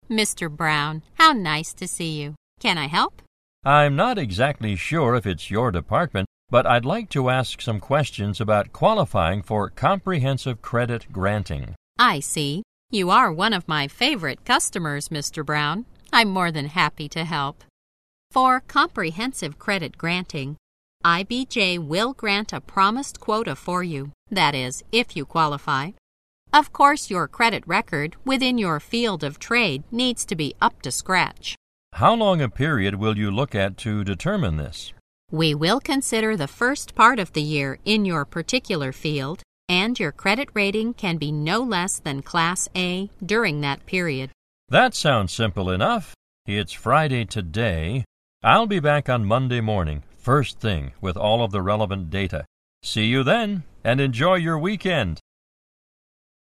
Mr. Brown, how nice to see you. Can I help? I'm not exactly sure if it's your department, but I'd like to ask some questions about qualifying for comprehensive credit granting. I see. You are one of my favorite customers, Mr. Brown. I'm more than happy to help. For comprehensive credit granting, IBJ will grant a promised quota for you, that is, if you qualify. Of course, your credit record within your field of trade needs to be up to scratch. How long a period will you look at to determine this? We will consider the first part of the year in your particular field, and your credit rating can be no less than Class A during that period. That sounds simple enough. It's Friday today. I'll be back on Monday morning, first thing, with all of the relevant data. See you then, and enjoy your weekend.